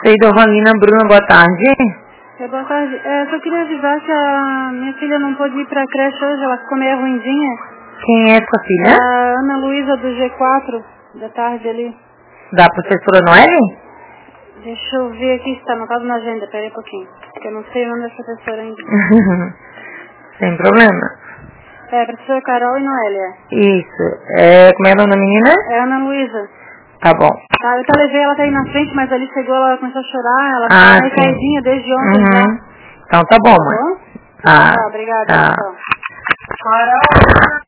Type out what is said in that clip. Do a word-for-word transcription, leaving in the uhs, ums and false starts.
Sei, Dovanina Bruna, boa tarde. É, boa tarde. É, só queria avisar que a minha filha não pôde ir pra creche hoje, ela ficou meio ruimzinha. Quem é sua filha? A Ana Luísa do G quatro, da tarde ali. Da professora Noelle? Deixa eu ver aqui se tá anotado na agenda, pera aí um pouquinho. Porque eu não sei o nome da professora ainda. Sem problema. É, professora Carol e Noélia. Isso. É, como é o nome da menina? É a Ana Luísa. Tá bom. Tá, eu até levei ela até aí na frente, mas ali chegou, ela começou a chorar, ela Ah, tá meio caidinha desde ontem uhum. já. Então tá bom, Tá mãe. bom? Ah, Tá, obrigada. tá. Tchau.